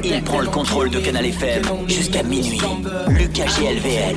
Il prend le contrôle de Canal FM jusqu'à minuit. Lucas GLVL.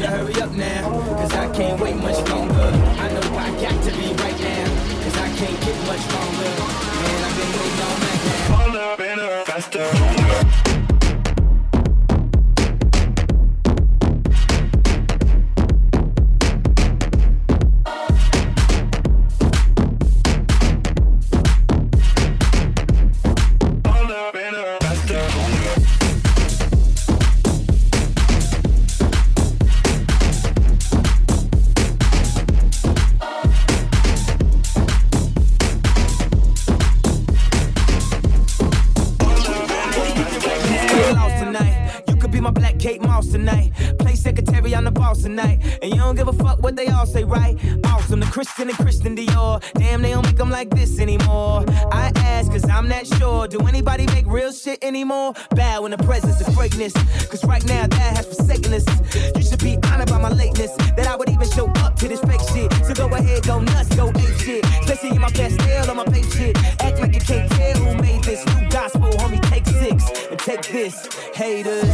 Christian and Christian Dior. Damn, they don't make them like this anymore. I ask, cause I'm not sure. Do anybody make real shit anymore? Bow in the presence of greatness. Cause right now, that has forsaken us. You should be honored by my lateness. That I would even show up to this fake shit. So go ahead, go nuts, go ape shit. Especially in my pastel on my page shit. Act like you can't tell who made this. New gospel, homie, take 6 and take this. Haters.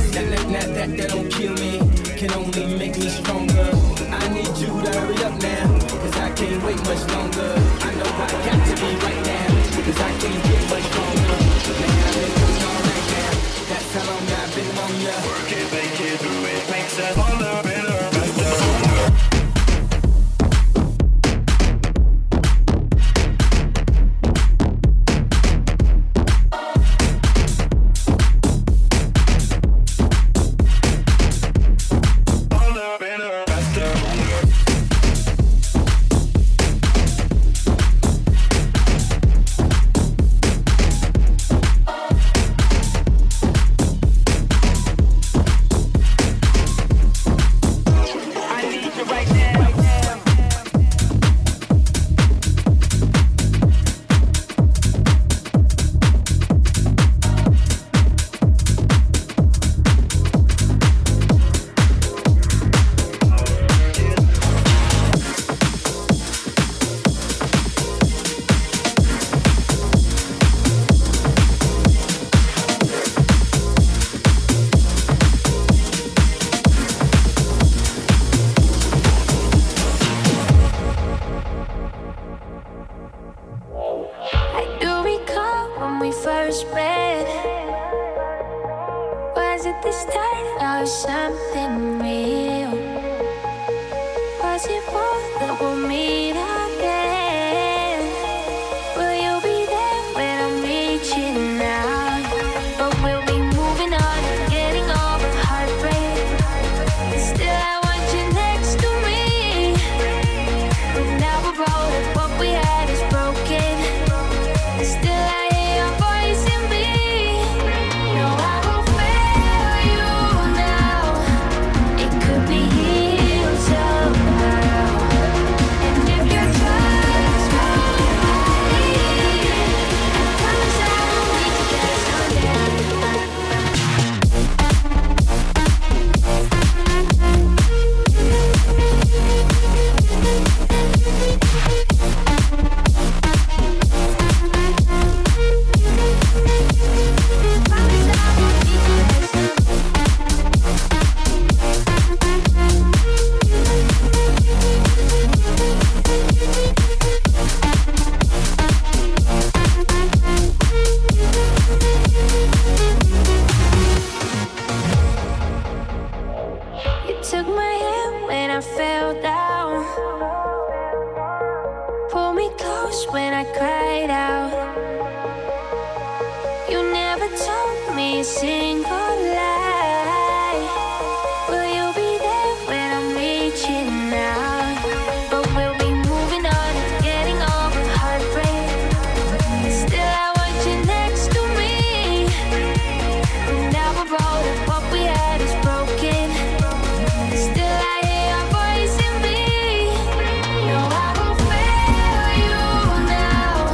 That don't kill me. Can only make me stronger. I need you to hurry up now. Cause I can't wait much longer. I know I got to be right now. Cause I can't get much longer. Man, I've been doing all right now. That's how long I've been on ya. Work it, make it, do it. Makes us all up in her.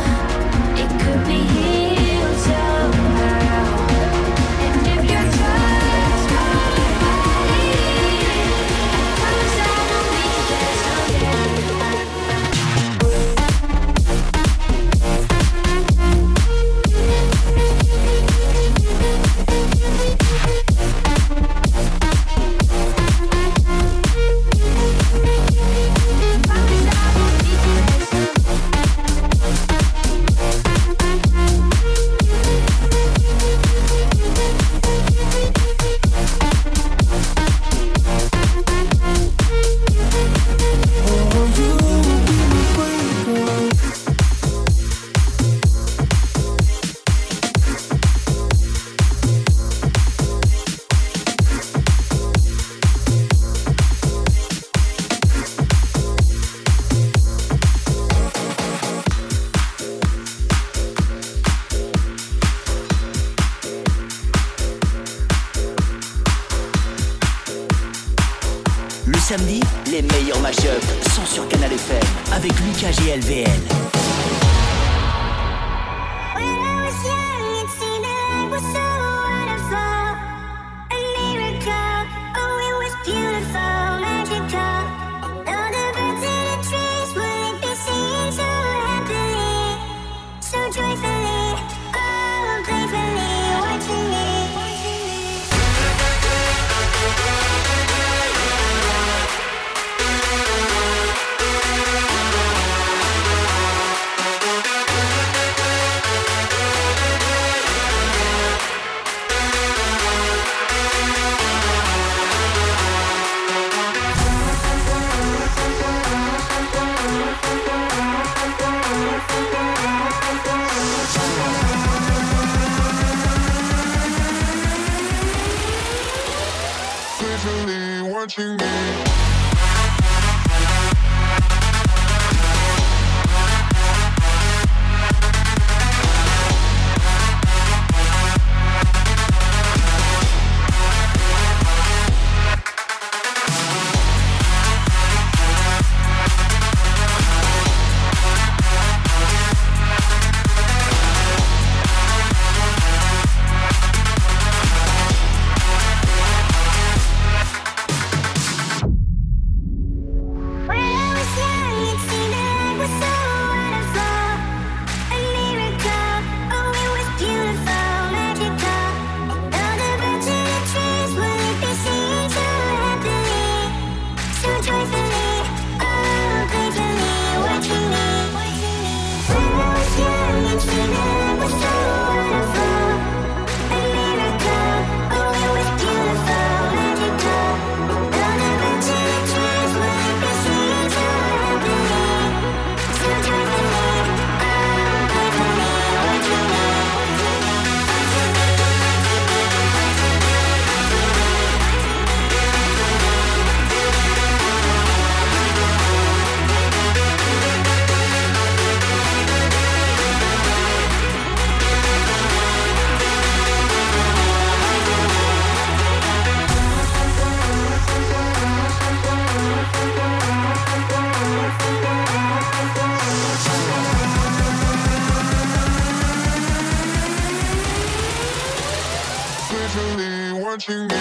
Try samedi, les meilleurs mashups sont sur Canal FM avec Lucas GLVL. Watching me. Watching me.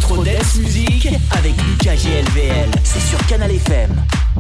Electro Dance Music avec Lucas GLVL. C'est sur Canal FM.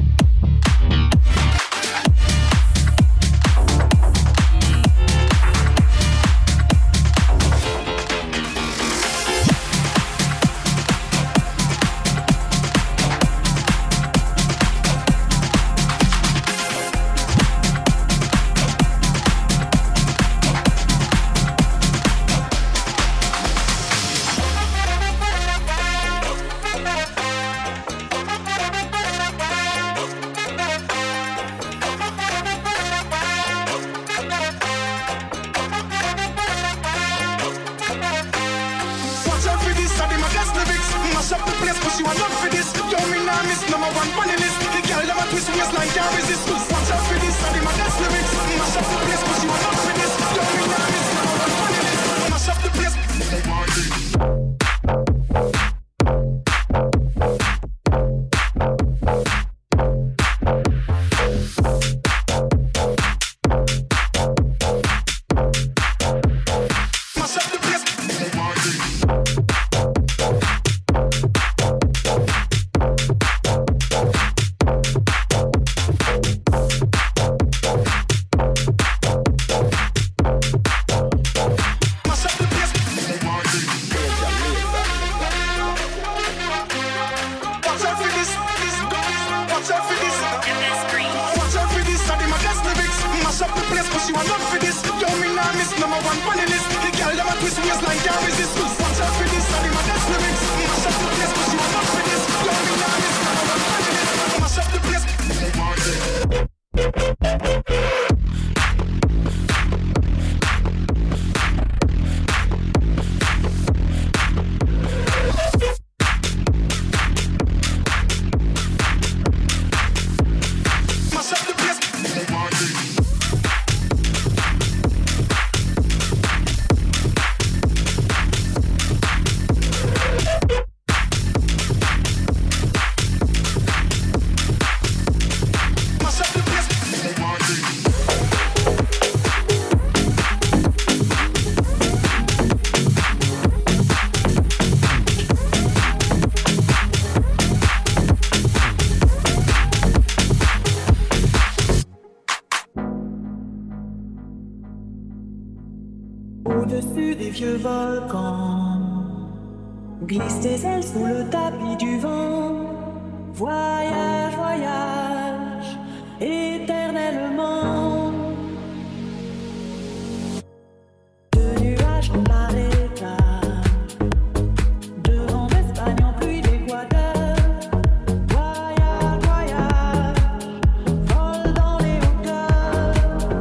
Au-dessus des vieux volcans, glisse tes ailes sous le tapis du vent. Voyage, voyage, éternellement. De nuages en marécage, de vent d'Espagne en pluie d'Équateur. Voyage, voyage, vole dans les hauteurs.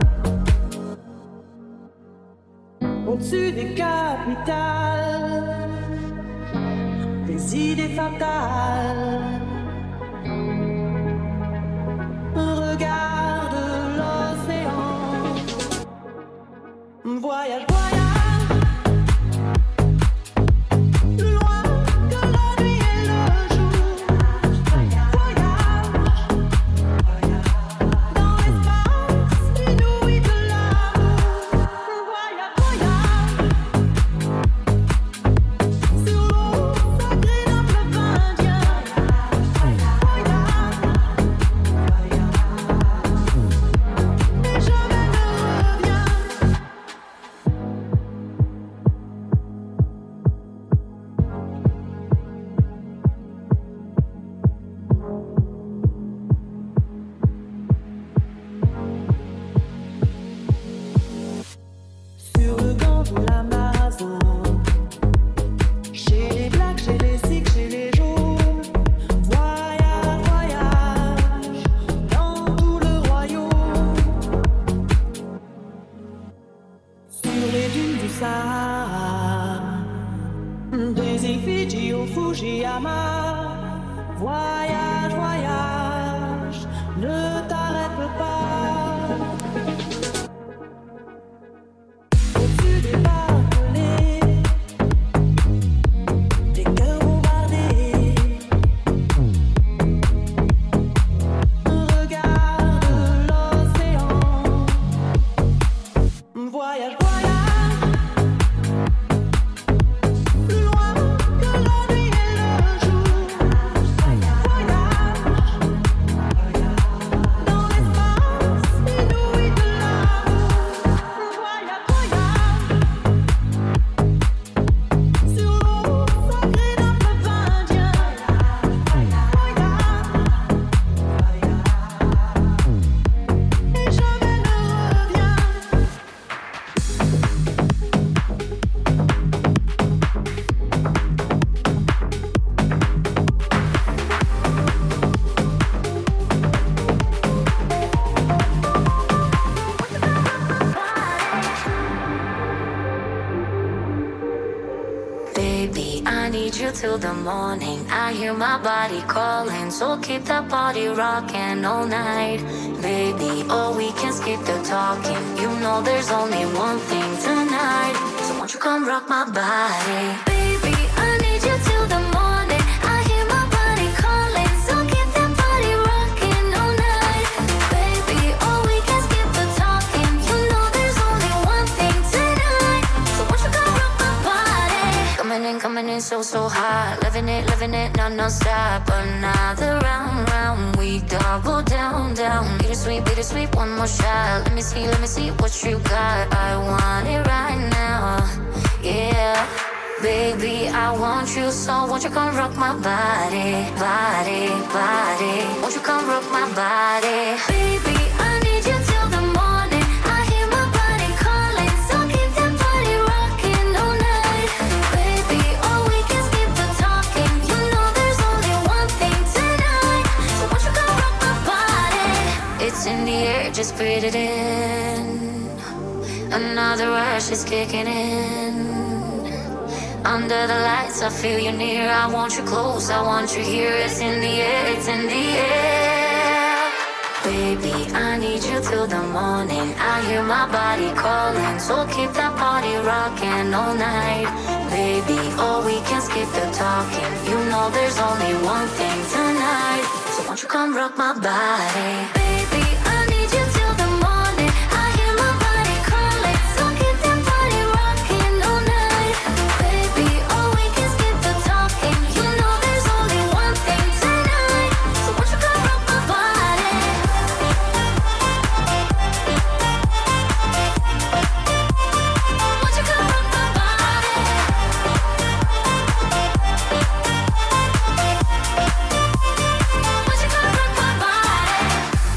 Au-dessus des capitales, des idées fatales. Regarde l'océan. Voyage, voyage, plus loin que la nuit et le jour. Voyage, dans l'espace inouï de l'amour. Voyage, voyage, sur l'eau sacrée d'un fleuve indien. Sur le camp de l'Amazone, chez les blacks, chez les sikhs, chez les jaunes. Voyage, voyage, dans tout le royaume. Sur les dunes du Sahara, des îles Fidji au Fujiyama. Voyage, voyage, ne t'arrête pas. Au-dessus des barbelés, des cœurs bombardés. Regarde l'océan. Voyage, voyage, plus loin que la nuit et Baby, I need you till the morning. I hear my body calling, so keep that body rocking all night. Baby, oh, we can skip the talking. You know there's only one thing tonight. So won't you come rock my body? Baby, I need you till the morning. I hear my body calling, so keep that body rocking all night. Baby, oh, we can skip the talking. You know there's only one thing tonight. So won't you come rock my body? Coming in so hot. Living it, non-stop. Another round, we double down. Beat it sweet, one more shot. Let me see what you got. I want it right now, yeah. Baby, I want you, so won't you come rock my body. Won't you come rock my body? Baby, I need you till the morning. I hear my body calling, so keep that body rocking all night. Baby, oh, we can skip the talking. You know there's only one thing tonight. So won't you come rock my body? It's in the air, just breathe it in. Another rush is kicking in. Under the lights, I feel you near. I want you close, I want you here. It's in the air, it's in the air. Baby, I need you till the morning. I hear my body calling, so keep that body rocking all night. Baby, oh, we can skip the talking. You know there's only one thing tonight. So won't you come rock my body? Baby, I need you till the morning. I hear my body calling, so keep that body rocking all night. Baby, oh, we can skip the talking. You know there's only one thing tonight. So won't you come rock my body? Won't you come rock my body? Won't you come rock my body?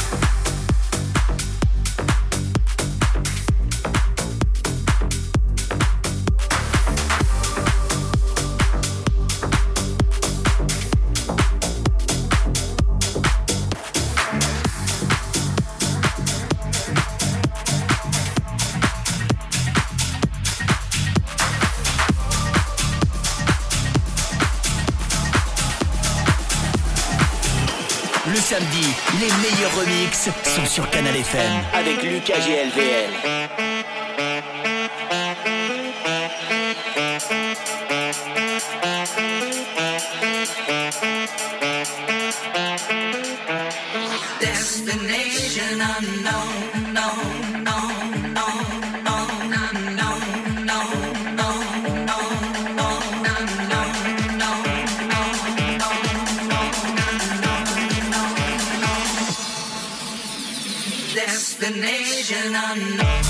Le samedi, les meilleurs remixes sont sur Canal FM avec Lucas GLVL. Destination unknown, known, known, known, known, unknown, known, known, known, known, unknown, known, destination unknown.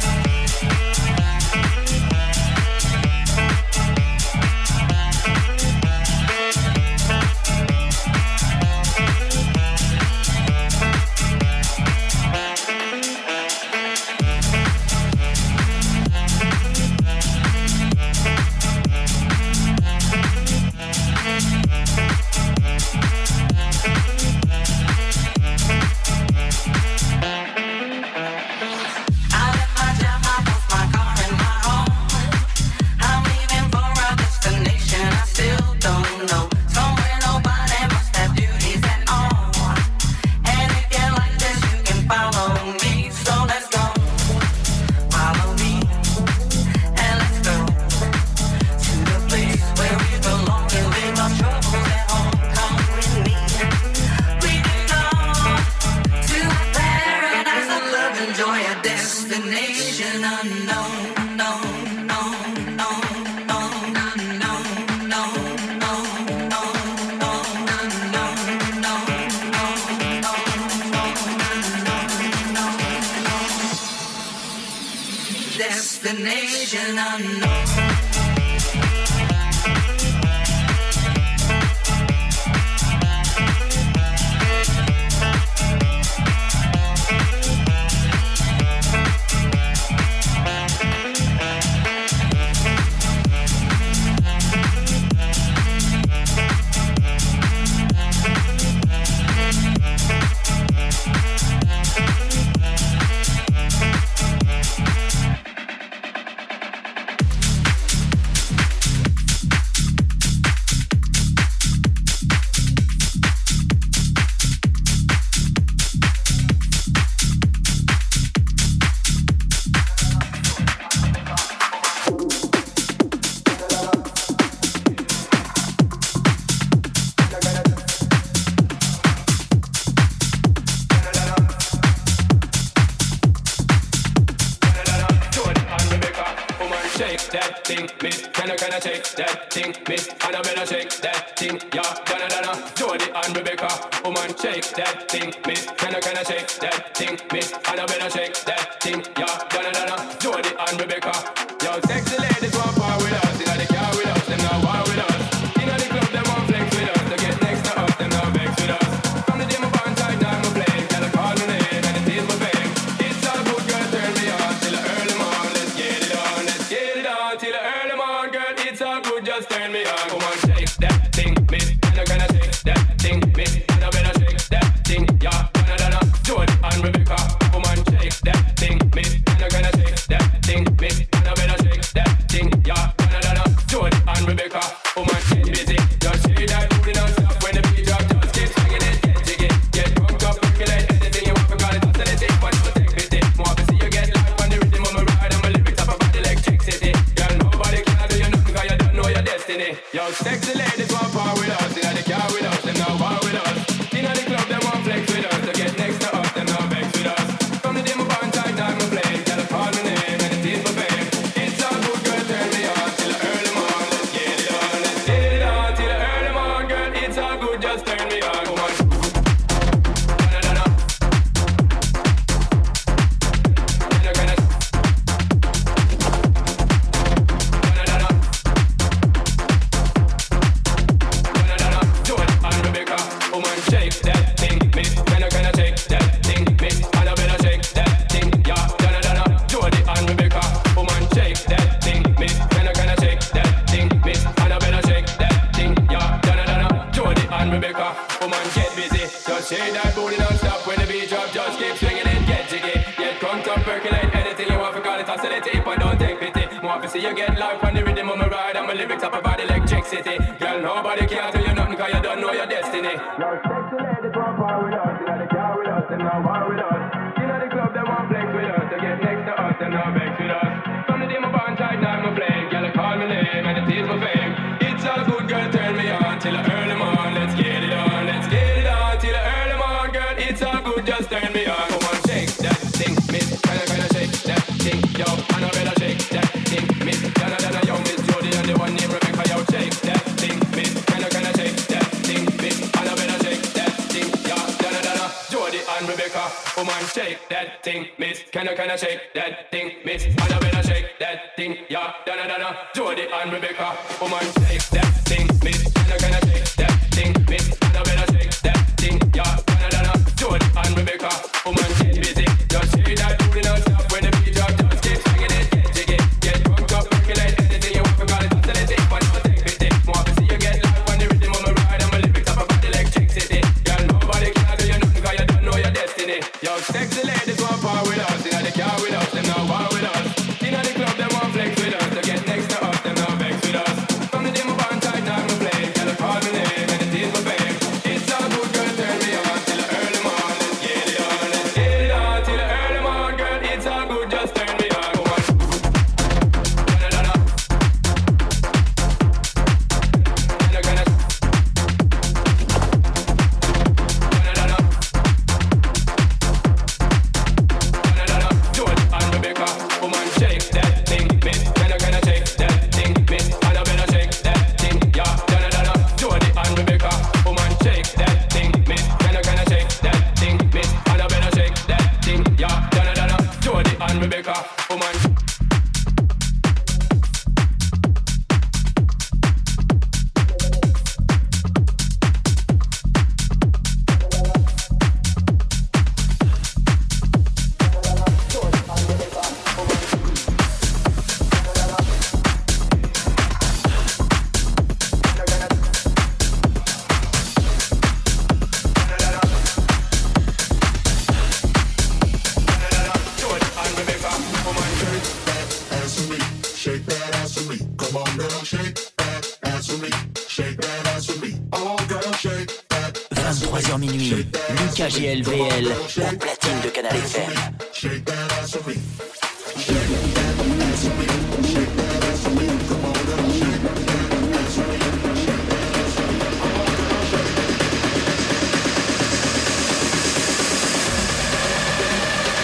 Destination unknown. Can I shake that thing, Miss Annabella, shake that thing, yeah, Donna, Jody and Rebecca, woman, shake that thing, Miss. Can I shake that thing, Miss Annabella, shake that thing, yeah, Donna, Jody and Rebecca. Yo, sexy ladies want power with us, inna the car with us, them now war with us. Inna the club, them want flex with us, to get next to us, them now vex with us. From the day my band tight, now I'm playing, girl, I call my name and it is my fame. It's all good, girl, turn me on till the early morn. Let's get it on till the early morn, girl. It's all good, just turn me on. Come on, shake that thing, Miss. Can I shake that thing, Miss? And I better shake that thing, yeah. Donna, Jody and Rebecca. Come on, shake that thing, Miss. Can I shake that thing, Miss? And I better shake that thing, yeah. Donna, Jody and Rebecca. Come on, get busy, just shake that booty non-stop. When the beat drop, just keep swinging it, get jiggy, get drunk up, percolate anything you want. Forgot it, oscillate, but don't take pity. More to see you get life on the rhythm of my ride. And my lyrics up about electricity. Girl, nobody can do you nothing 'cause you don't know your destiny. Yo, sexy ladies want power with us, inna the car with us, them now war with us. Inna the club, them want flex with us, to get next to us, them now vex with us. From the day my band tight, now I'm playing, girl, I call my name and it is my fame. It's all good, girl, turn me on till the early morn. Let's get it on till the early morn, girl. It's all good, just turn me on. Come on. Shake that thing, Miss. Can I shake that thing, Miss? And I better shake that thing, yeah. Donna, Jody and Rebecca. Woman, shake that thing, Miss. Can I shake that thing, Miss? And I better shake that thing, yeah. Donna, Jody and Rebecca. Woman, get busy. Just shake that booty non-stop. When the beat drop, just keep swinging it, get jiggy. Get drunk up, percolate anything you want. Forgot it, oscillate, and don't take pity. More to see you get life on the rhythm of my ride. And my lyrics up about electricity. Girl, nobody can tell you nothing 'cause you don't know your destiny. Yo, sexy ladies want power with us, inna the car with us, them now war with us. Inna the club, them want flex with us, to get next to us, them now vex with us. From the day my band tight, now I'm playing, girl, I call my name and it is my fame. It's all good, girl, turn me on till the early morn. Let's get it on till the early morn, girl. It's all good, just turn me on. Come on, shake that thing, Miss. Can I shake that thing, yo? And I better shake that thing, Miss. Donna, yo, Miss Jody and the one named Rebecca, yo, shake that thing, Miss. Can I shake that thing, Miss? And I better shake that thing, yeah. Donna, Jody and Rebecca. Woman, shake that thing, Miss. Can I shake that thing, Miss? And I better shake that thing, yeah. Donna, Jody and Rebecca. Woman, shake that thing, Miss. Can I shake that thing, Miss? And I better shake that thing, yeah. Donna, Jody and Rebecca. Woman, get busy, just shake that booty non-stop. When the beat drop, just keep swinging it, get jiggy, get drunk up, percolate anything you want. Forgot it, oscillate, but don't take pity. More to see you get life on the rhythm of my ride. And my lyrics up about electricity. Girl, nobody can do you nothing 'cause you don't know your destiny. Yo, sexy ladies want power with us, inna the car with us, them now war with us. Inna the club, them want flex with us, to get next to us, them now vex with us. From the day my band tight, now I'm playing, girl, I call my name and it is my fame. It's all good, girl, turn me on till the early morn. Let's get it on till the early morn, girl. It's all good, just turn me on. Come on. Jody and Rebecca, woman, shake that thing, Miss. Can I shake that thing, Miss? And I better shake that thing, yeah. Donna, Jody and Rebecca, woman, shake that thing, Miss. Can I shake that thing, Miss? And I better shake that thing, yeah. Donna, Jody and Rebecca, woman. Shake that ass for me. Come on, girl, shake that ass for me. Shake that ass for me. Oh, girl, shake that ass for me. 23h minuit, Lucas GLVL, au platine de Canal FM. Shake that ass for me. Shake that ass for me. Shake that ass for me. Come on, girl, shake that ass for me. Shake that ass for me. Oh, girl,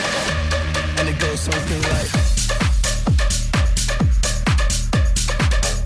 shake. And it goes something like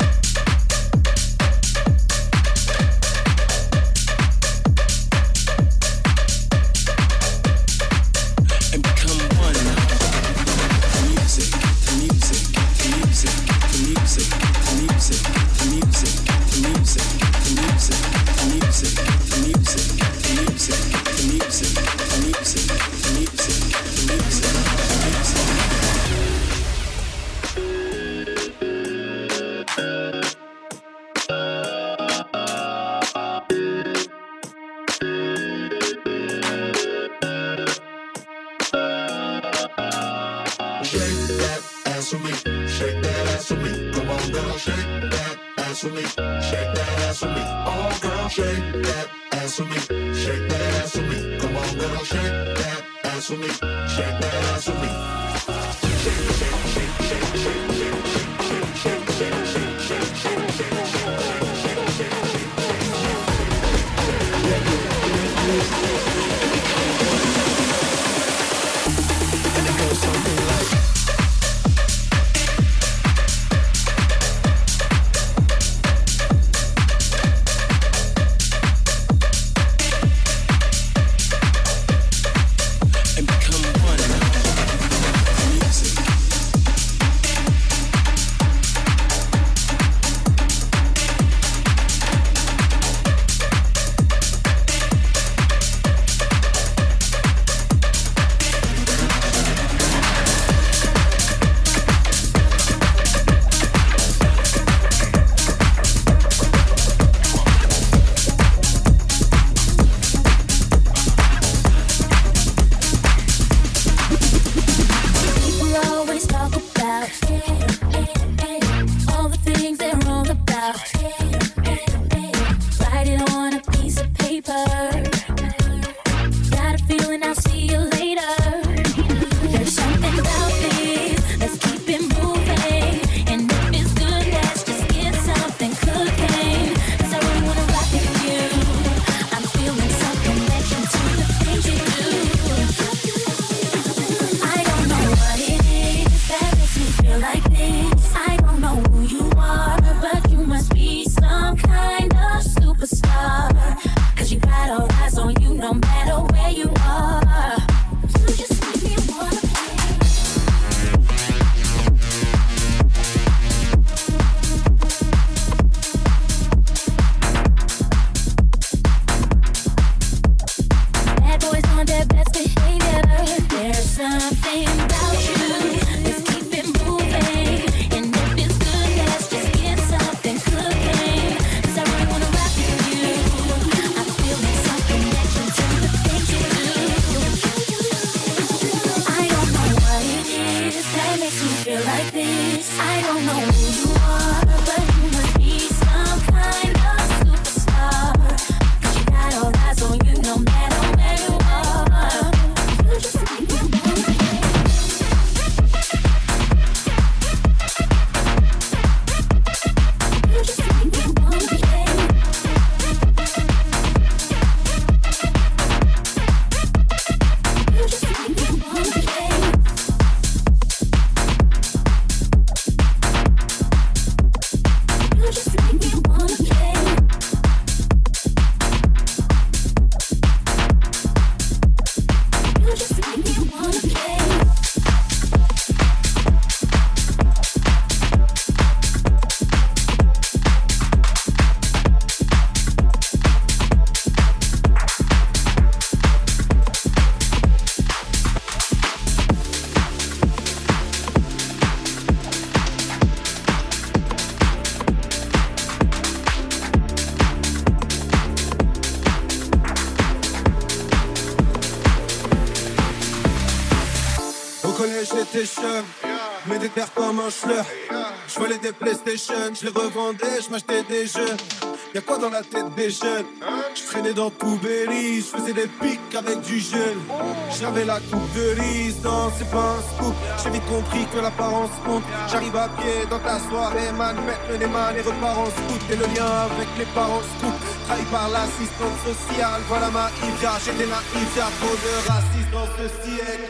shake that ass for me. Come on, girl, shake that ass for me. Shake that ass for me. Oh, girl, shake that ass for me. Shake that ass for me. Come on, girl, shake that ass for me. Shake that ass for me. Shake, shake, shake, shake, shake, shake, shake, shake, shake, shake, shake, shake, shake, And it goes something like j'étais jeune, mais des terres comme un schleur. Je volais des PlayStation, je les revendais, je m'achetais des jeux. Y'a quoi dans la tête des jeunes? Je traînais dans tout Belize, je faisais des pics avec du gel. J'avais la coupe de Lise, non c'est pas un scoop. J'ai vite compris que l'apparence compte. J'arrive à pied dans ta soirée, man, mettre les mains, les repars en scout. Et le lien avec les parents scoop. Trahi par l'assistante sociale, voilà ma Ivia. J'étais naïf, y'a trop de racisme dans ce siècle.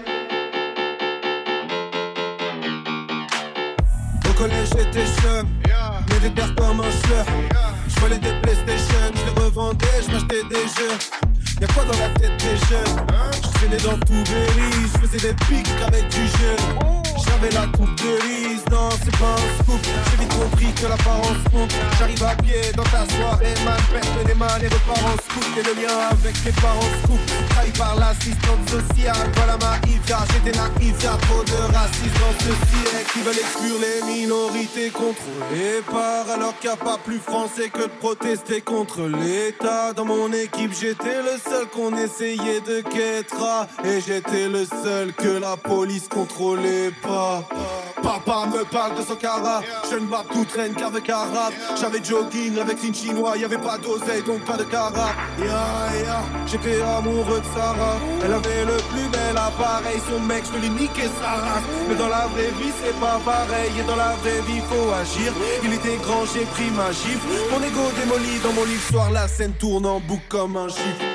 Au collège j'étais jeune, mais des terres comme un schleur. Je volais des PlayStation, je les revendais, je m'achetais des jeux. Y'a quoi dans la tête des jeunes? Je traînais dans tout Belize, je faisais des pics avec du gel. J'avais la coupe de Lise, non c'est pas un scoop. J'ai vite compris que l'apparence compte. J'arrive à pied dans ta soirée, man, pète les mains, les repars en scoop. Et le lien avec les parents scoop. Trahi par l'assistante sociale, voilà ma Ivia. J'étais naïf, y'a trop de racisme dans ce siècle. Qui veulent exclure les minorités contrôlées par, alors qu'il n'y a pas plus français que de protester contre l'État. Dans mon équipe j'étais le seul qu'on essayait de guettera. Et j'étais le seul que la police contrôlait pas. Papa me parle de son cara. Je ne bats tout traîne qu'avec arabe. J'avais jogging avec une chinoise, y'avait pas d'oseille donc pas de cara. J'étais amoureux de Sarah. Elle avait le plus bel appareil. Son mec, je lui niquais sa race. Mais dans la vraie vie c'est pas pareil. Et dans la vraie vie faut agir. Il était grand, j'ai pris ma gifle. Mon ego démoli dans mon lit le soir. La scène tourne en boucle comme un gifle.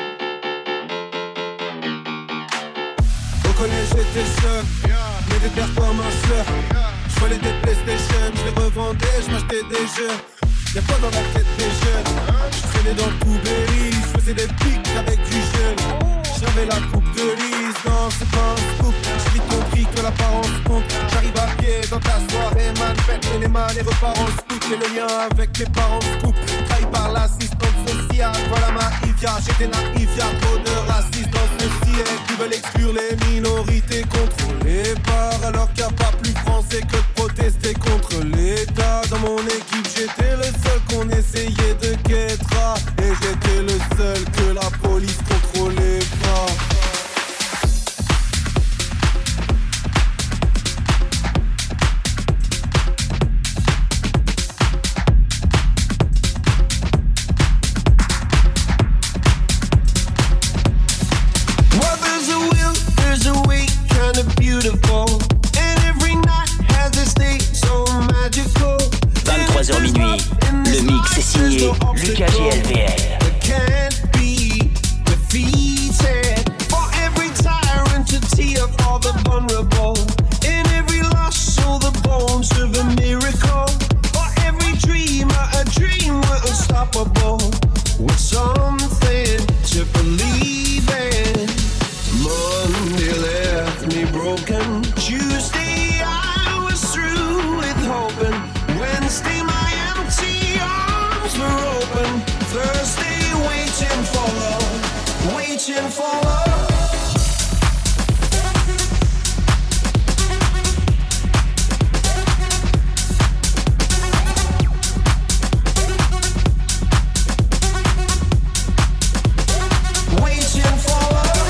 Au collège j'étais seul, mais des terres comme un slur. Je volais des PlayStation, je les revendais, je m'achetais des jeux. Y'a quoi dans la tête des jeunes? Je traînais dans le Poubéry, je faisais des pics avec du jeune. J'avais la coupe de lise, non c'est pas un scoop. J'ai vite compris que l'apparence compte. J'arrive à pied dans ta soirée, man, pète les mains, les repars en scoop. Et le lien avec mes parents scoop. Trahi par l'assistante sociale, voilà ma Ivia. J'étais naïf, y'a trop de racistes dans ce ciel qui veulent exclure les minorités contrôlées par. Alors qu'il n'y a pas plus français que de protester contre l'État. Dans mon équipe j'étais le seul qu'on essayait de guettra. Et j'étais le seul que la police contrôlait pas. Well, there's a will, there's a way, kind of beautiful. And every night has its day so magical. 23h minuit, le mix est signé Lucas GLVL. Can't be defeated. For every tyrant to tear for the vulnerable. In every loss, so the bones of a miracle. For every dreamer, a dream we're unstoppable. With something to believe in. Monday left me broken. Tuesday I was through with hoping. Wednesday my empty arms were open. Thursday waiting for love, waiting for love. Waiting for love.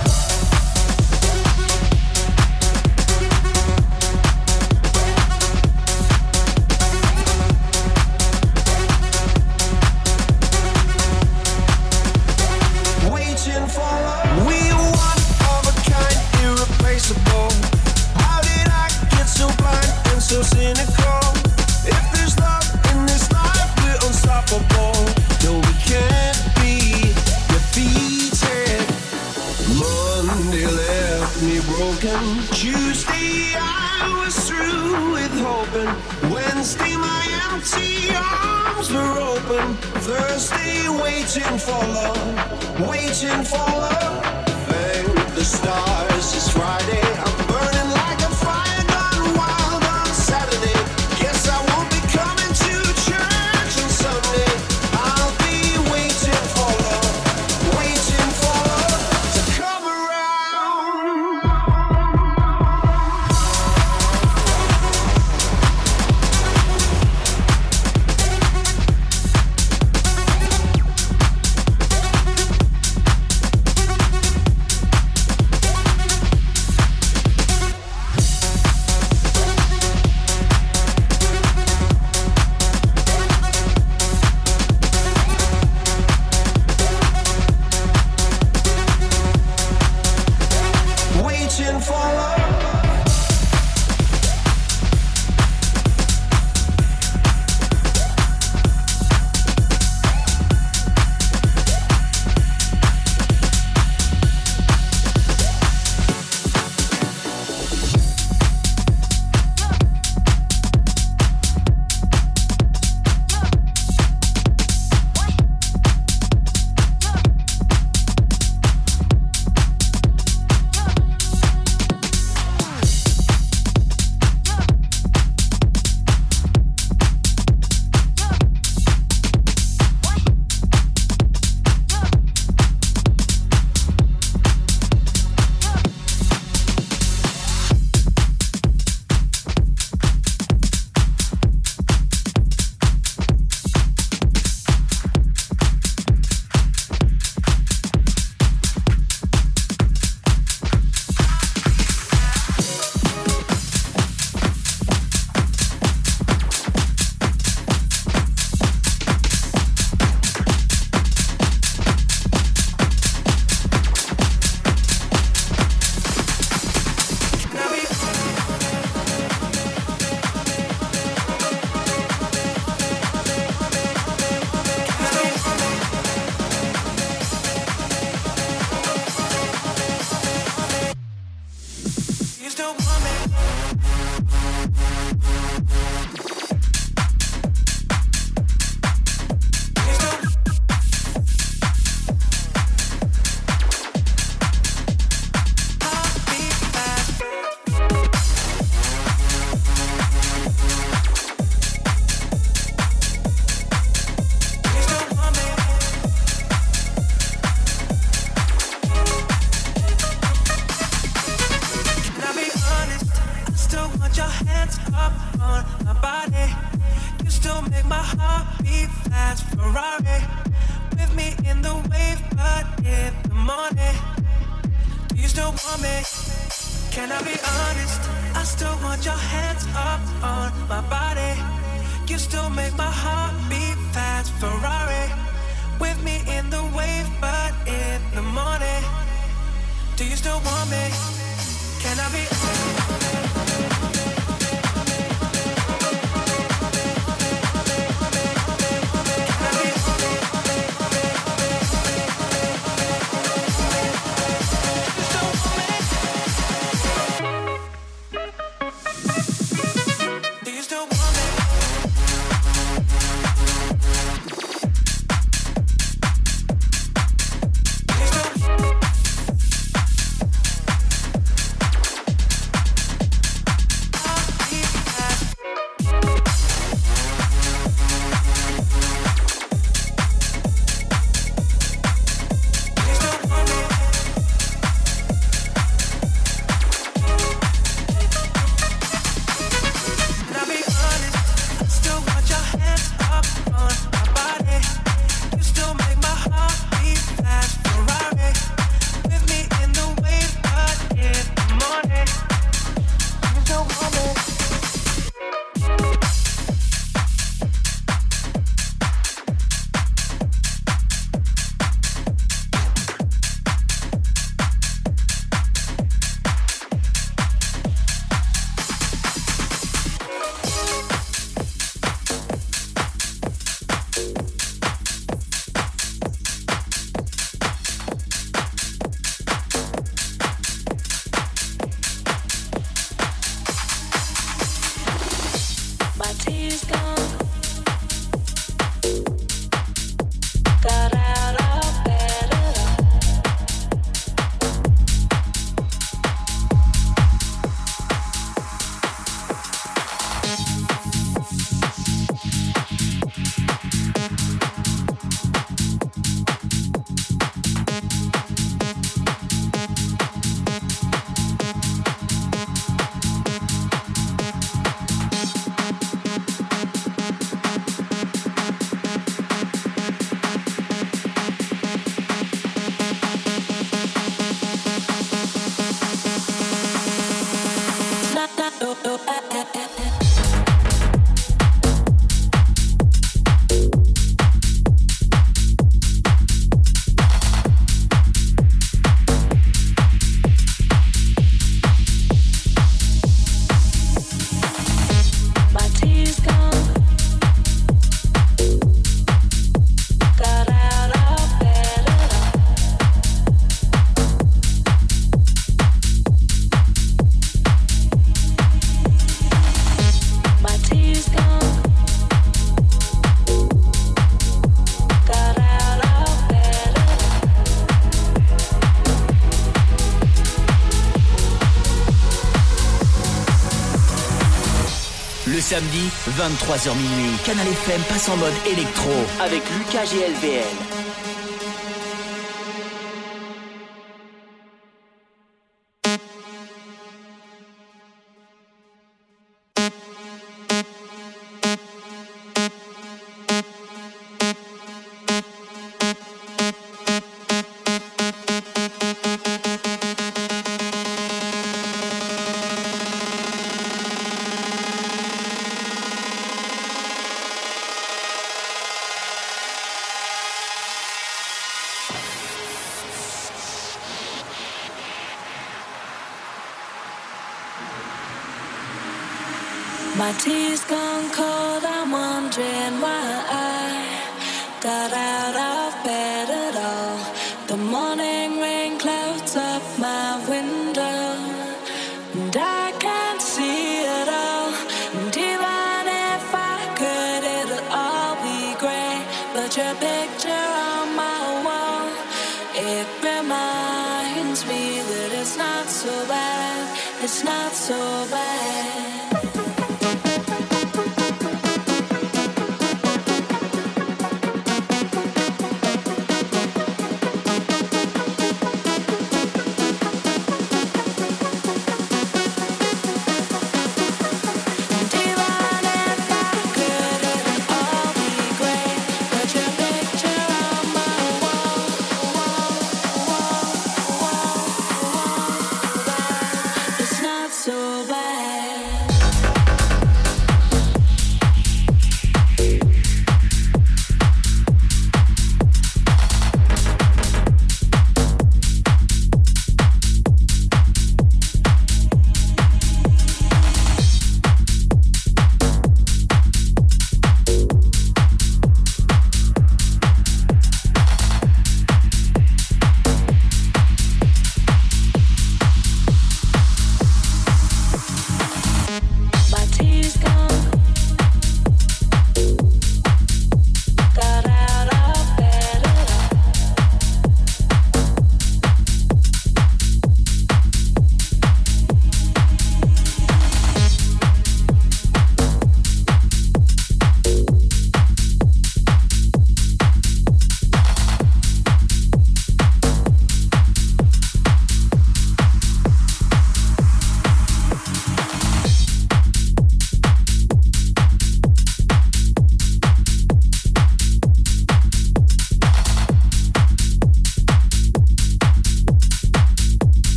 Waiting for love. We are one of a kind, irreplaceable. How did I get so blind and so cynical? If there's love in this life, we're unstoppable. No, we can't be defeated. Monday left me broken. Tuesday I was through with hoping. Wednesday my empty arms were open. Thursday waiting for love, waiting for love. Thank the stars, it's Friday. I'm burning like a fire gone wild on Saturday. Guess I won't be coming to church on Sunday. I'll be waiting for love to come around. fast Ferrari. With me in the wave, but in the morning. Do you still want me? Can I be honest? I still want your hands up on my body. You still make my heart beat fast Ferrari. With me in the wave, but in the morning. Do you still want me? Can I be Samedi, 23h minuit, Canal FM passe en mode électro avec Lucas GLVL. My tea's gone cold, I'm wondering why I got out of bed at all. The morning rain clouds up my window, and I can't see it all. And even if I could, it'll all be grey. But your picture on my wall, it reminds me that it's not so bad, it's not so bad. Great.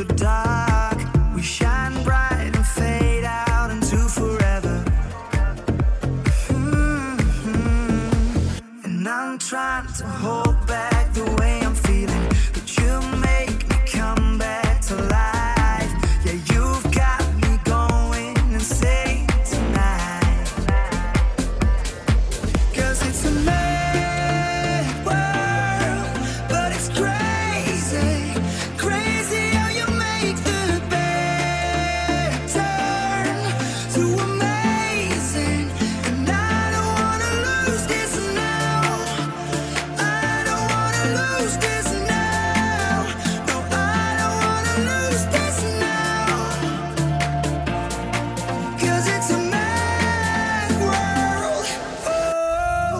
the dark. We shine bright and fade out into forever. And I'm trying to hold back the way I'm feeling, but you make me come back to life. Yeah, you've got me going insane tonight. 'Cause it's a mad world, but it's crazy, crazy how you make the bad turn to amazing. And I don't wanna lose this now. I don't wanna lose this now. No, I don't wanna lose this now. 'Cause it's a mad world. Oh.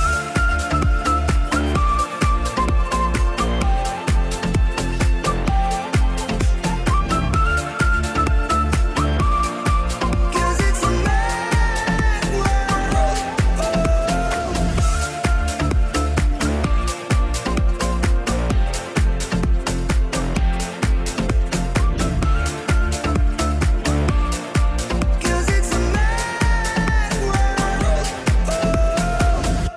'Cause it's a mad world. Oh. 'Cause it's a mad world. Oh.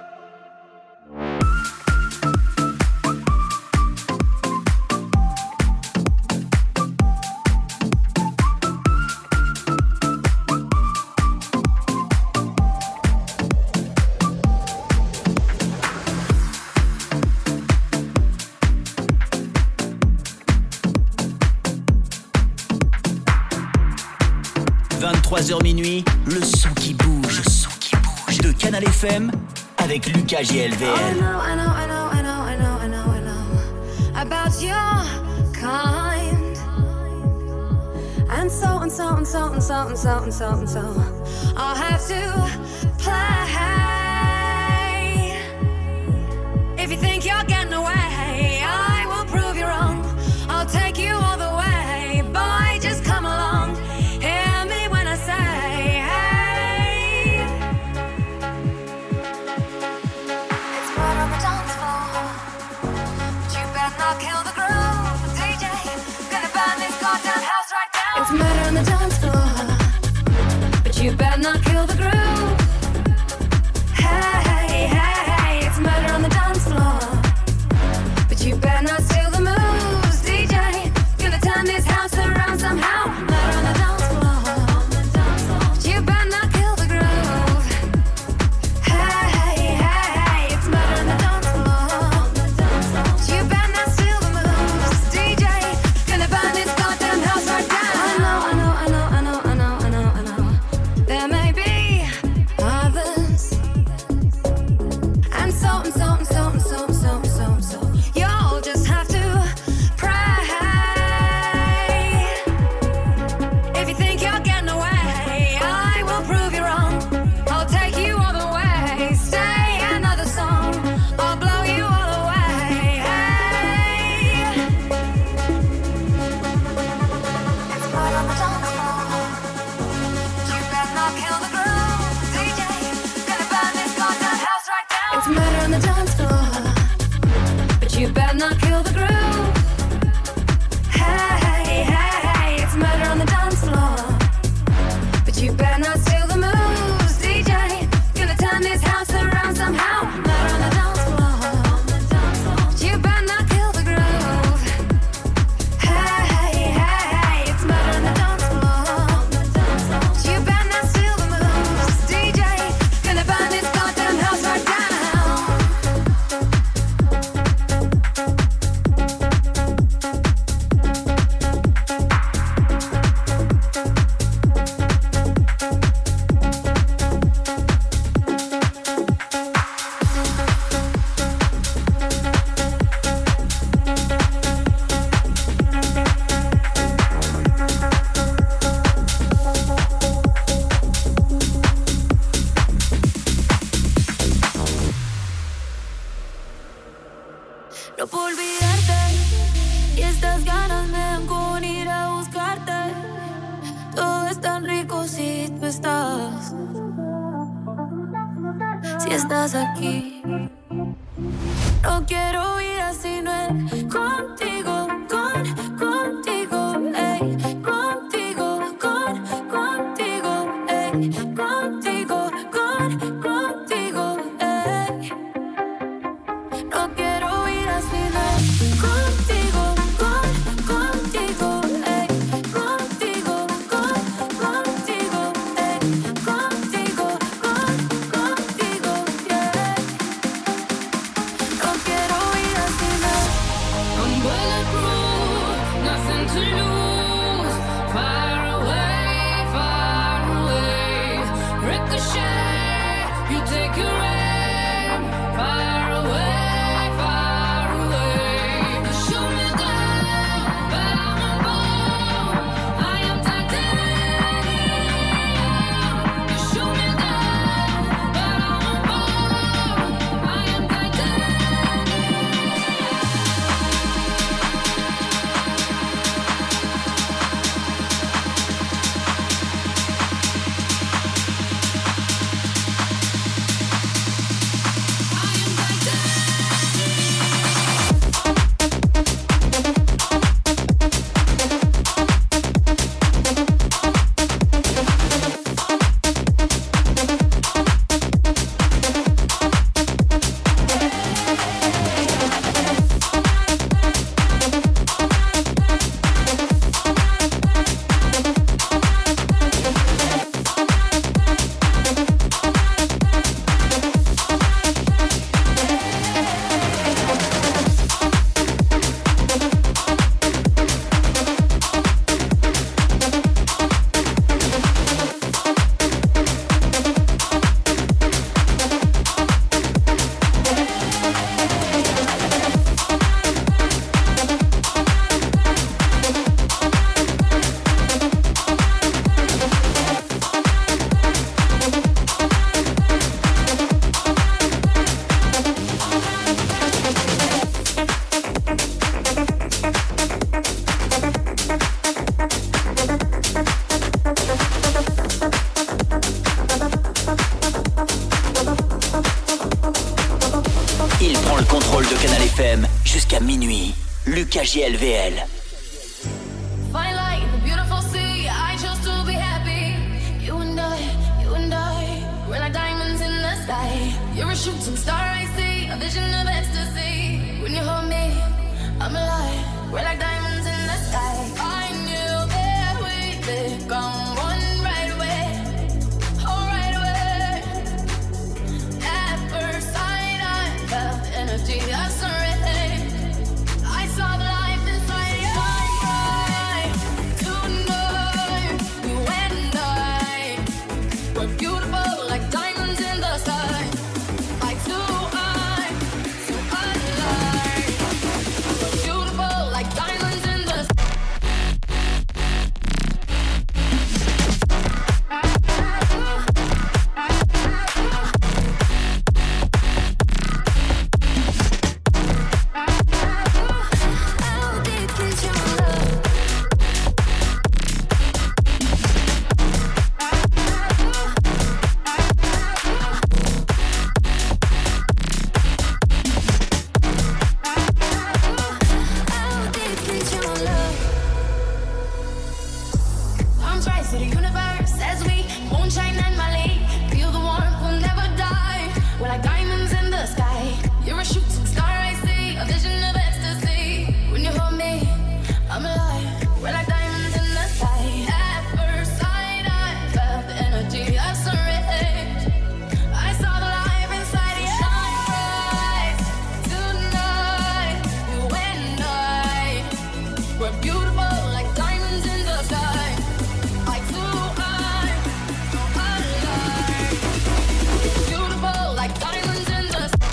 23h minuit, le son qui bouge, de Canal FM avec Lucas GLVL. I know about your kind, and so I'll have to play. If you think you're getting away, I will prove you wrong. I'll take you all the way, boy, just come along. Hear me when I say, hey. It's murder on the dance floor, but you better not kill the groove. DJ, gonna burn this goddamn house right down. It's murder on the dance floor, but you better not kill the groove. Hey, it's murder on the dance floor, but you better not steal the moves. DJ, gonna turn this house around somehow. Murder on the dance floor, but you better not kill the groove. Hey, it's murder on the dance floor, but you better not steal the moves. DJ, gonna burn this goddamn house right down. I know. There may be others, and so. You'll just have to pray. If you think you're getting away, I will prove you wrong. I'll take you all the way. Stay another song, I'll blow you all away. Hey. It's murder on the dance floor, but you better not kill the groove. DJ, gonna burn this goddamn house right down. It's murder on the dance floor, but you better not kill the groove. Hey, it's murder on the dance floor, but you better not steal the moves. DJ, gonna turn this house around somehow. Murder on the dance floor, but you better not kill the groove. Hey, it's murder on the dance floor, but you better not steal the moves. DJ, gonna burn this goddamn house right down. No puedo olvidarte, y estas ganas me dan con ir a buscarte. Todo es tan rico si tú estás. Si estás aquí, no quiero ir así, no es contigo, contigo. Lucas JLVL. Fine light in the beautiful sea. I chose to be happy. You and I, we're like diamonds in the sky. You're a shooting star, I see, a vision of ecstasy. When you hold me, I'm alive. We're like diamonds in the sky. I knew that we'd become one right away. Oh, right away. At first sight, I felt energy of surrender. I saw the life inside your eyes. Tonight, you and I were beautiful like diamonds in the sky. Eye to eye, so alive. We're beautiful like diamonds in the sky. How deep is your love? How deep is your love? Arms rise to the universe as we moonshine and Mali. Feel the warmth, we'll never die. We're like diamonds in the sky. You're a shooting star, I see, a vision of ecstasy. When you hold me, I'm alive. We're like diamonds in the sky. At first sight, I felt the energy of surrender. I saw the life inside your eyes. Tonight, you and I, we're beautiful like diamonds in the sky. Eye to eye, so alive. Beautiful like diamonds in the sky.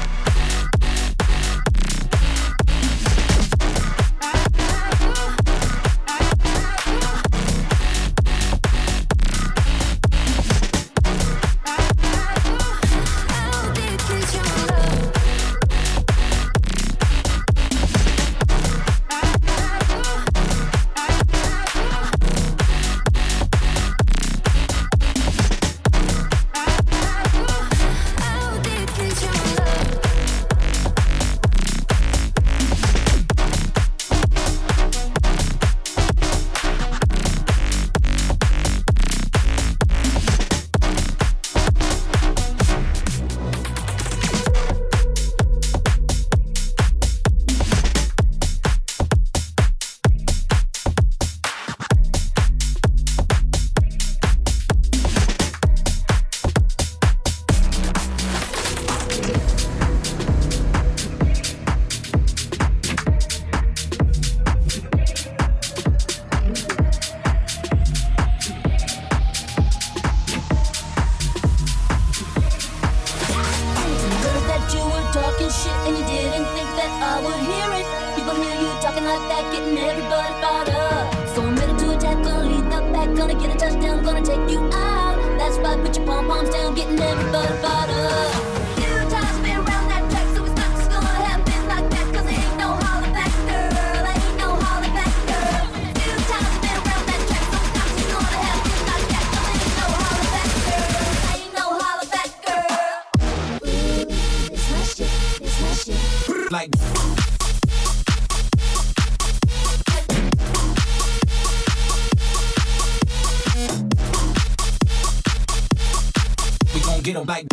How deep is your love? How deep is your love? Heard that you were talking shit and you didn't think that I would hear it. People hear you talking like that, getting everybody fired up. So I'm ready to attack, gonna lead the back, gonna get a touchdown, gonna take you out. That's right, put your pom-poms down, getting everybody fired up. Few times been around that track, so it's not just gonna happen like that, 'cause there ain't no holler back, girl. Ain't no holler back, girl. Few times been around that track, so it's not just gonna happen like that, 'cause there ain't no holler back, girl. Ain't no holler back, girl. It's my shit, it's my shit. Like we gon' get 'em like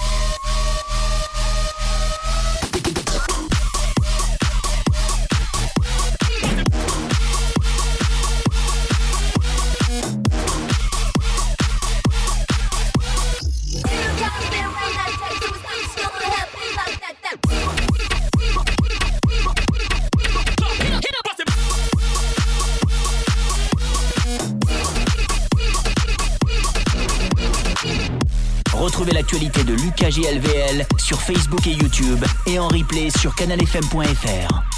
Retrouvez l'actualité de Lucas JLVL sur Facebook et YouTube et en replay sur canalfm.fr.